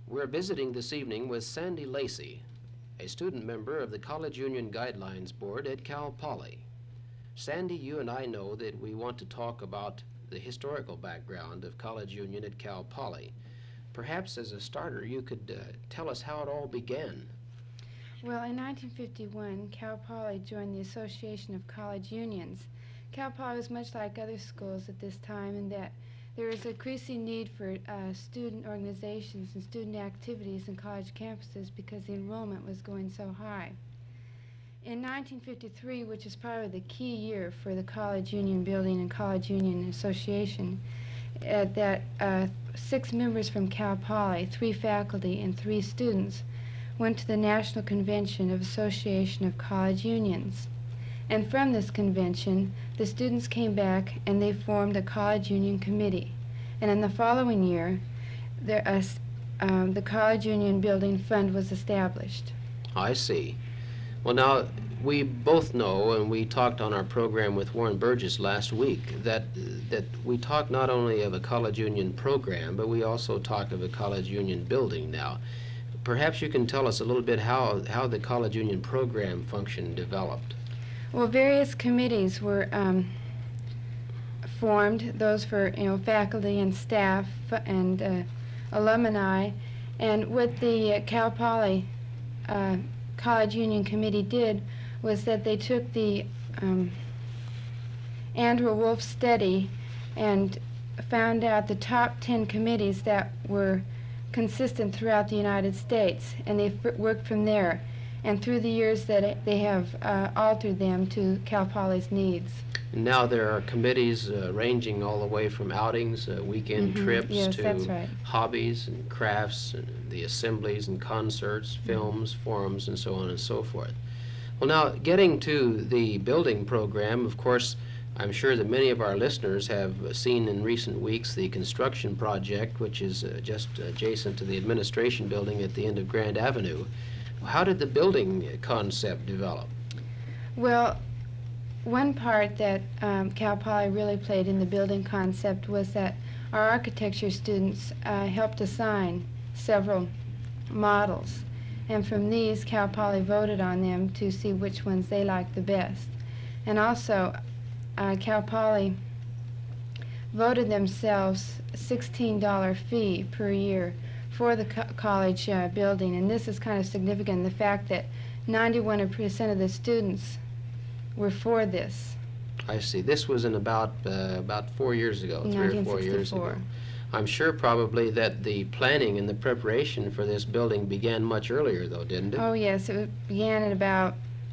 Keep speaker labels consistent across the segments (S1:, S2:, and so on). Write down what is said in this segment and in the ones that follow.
S1: We're visiting this evening with Sandy Lacey, a student member of the College Union Guidelines Board at Cal Poly. Sandy, you and I know that we want to talk about the historical background of College Union at Cal Poly. Perhaps as a starter, you could tell us how it all began.
S2: Well, in 1951, Cal Poly joined the Association of College Unions. Cal Poly was much like other schools at this time in that there is a increasing need for student organizations and student activities in college campuses because the enrollment was going so high. In 1953, which is probably the key year for the College Union building and College Union Association, 6 members from Cal Poly, 3 faculty and 3 students, went to the National Convention of Association of College Unions. And from this convention, the students came back and they formed a College Union Committee. And in the following year, the College Union Building Fund was established.
S1: I see. Well, now, we both know, and we talked on our program with Warren Burgess last week, that we talk not only of a College Union program, but we also talk of a College Union building now. Perhaps you can tell us a little bit how the College Union program function developed.
S2: Well, various committees were formed, those for faculty and staff and alumni, and what the Cal Poly College Union Committee did was that they took the Andrew Wolf study and found out the top 10 committees that were consistent throughout the United States, and they worked from there. And through the years that they have altered them to Cal Poly's needs.
S1: And now there are committees ranging all the way from outings, weekend trips,
S2: yes,
S1: to
S2: that's right.
S1: hobbies and crafts, and the assemblies and concerts, films, forums, and so on and so forth. Well, now, getting to the building program, of course, I'm sure that many of our listeners have seen in recent weeks the construction project, which is just adjacent to the administration building at the end of Grand Avenue. How did the building concept develop?
S2: Well, one part that Cal Poly really played in the building concept was that our architecture students helped assign several models. And from these, Cal Poly voted on them to see which ones they liked the best. And also, Cal Poly voted themselves a $16 fee per year for the college building, and this is kind of significant, the fact that 91% of the students were for this.
S1: I see. This was in about 4 years ago, 3 or 4 years ago. I'm sure probably that the planning and the preparation for this building began much earlier, though, didn't it?
S2: Oh, yes. It began in about,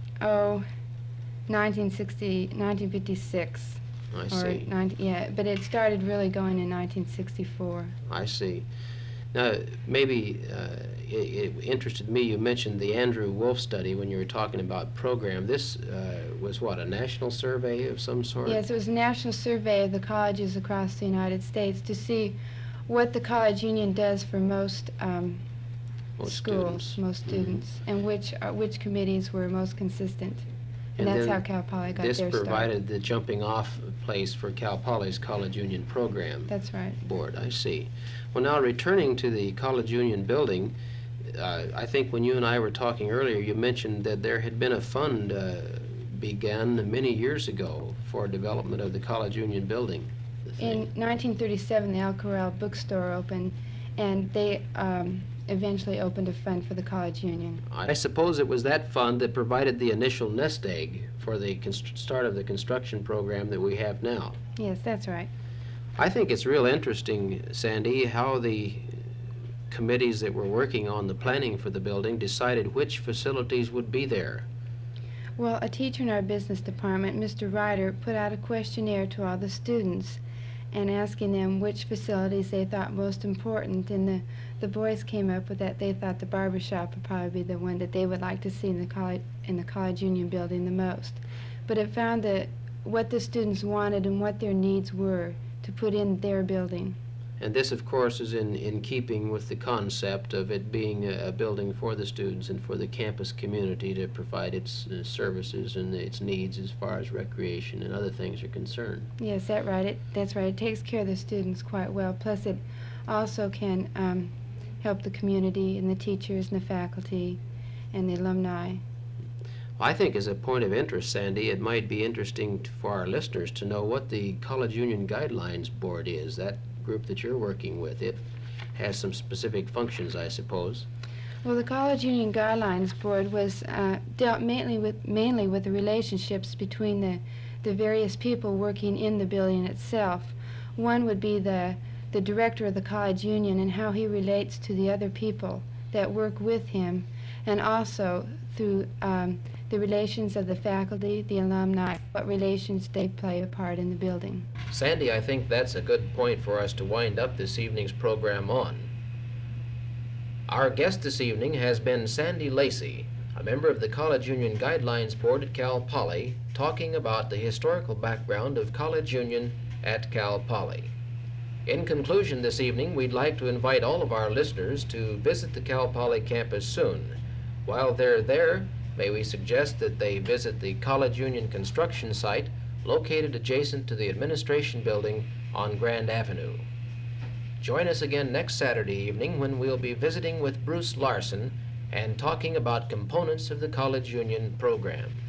S2: 1956.
S1: I see.
S2: Yeah, but it started really going in 1964.
S1: I see. Now, maybe it interested me, you mentioned the Andrew Wolf study when you were talking about program. This was what, a national survey of some sort?
S2: Yes, it was a national survey of the colleges across the United States to see what the College Union does for most schools, most students, and which committees were most consistent. And that's how Cal Poly got their start.
S1: This provided the jumping off place for Cal Poly's College Union program.
S2: That's right.
S1: Board, I see. Well, now returning to the College Union building, I think when you and I were talking earlier, you mentioned that there had been a fund began many years ago for development of the College Union building.
S2: In 1937, the El Corral bookstore opened, and they eventually opened a fund for the College Union.
S1: I suppose it was that fund that provided the initial nest egg for the start of the construction program that we have now.
S2: Yes, that's right.
S1: I think it's real interesting, Sandy, how the committees that were working on the planning for the building decided which facilities would be there.
S2: Well, a teacher in our business department, Mr. Ryder, put out a questionnaire to all the students and asking them which facilities they thought most important, and the boys came up with that they thought the barber shop would probably be the one that they would like to see in the College Union building the most. But it found that what the students wanted and what their needs were to put in their building.
S1: And this, of course, is in keeping with the concept of it being a building for the students and for the campus community to provide its services and its needs as far as recreation and other things are concerned.
S2: Yes, that's right. It takes care of the students quite well. Plus, it also can help the community and the teachers and the faculty and the alumni.
S1: I think as a point of interest, Sandy, it might be interesting for our listeners to know what the College Union Guidelines Board is, that group that you're working with. It has some specific functions, I suppose.
S2: Well, the College Union Guidelines Board was dealt mainly with the relationships between the various people working in the building itself. One would be the director of the college union and how he relates to the other people that work with him, and also through the relations of the faculty, the alumni, what relations they play a part in the building.
S1: Sandy, I think that's a good point for us to wind up this evening's program on. Our guest this evening has been Sandy Lacey, a member of the College Union Guidelines Board at Cal Poly, talking about the historical background of College Union at Cal Poly. In conclusion this evening, we'd like to invite all of our listeners to visit the Cal Poly campus soon. While they're there, may we suggest that they visit the College Union construction site located adjacent to the administration building on Grand Avenue. Join us again next Saturday evening when we'll be visiting with Bruce Larson and talking about components of the College Union program.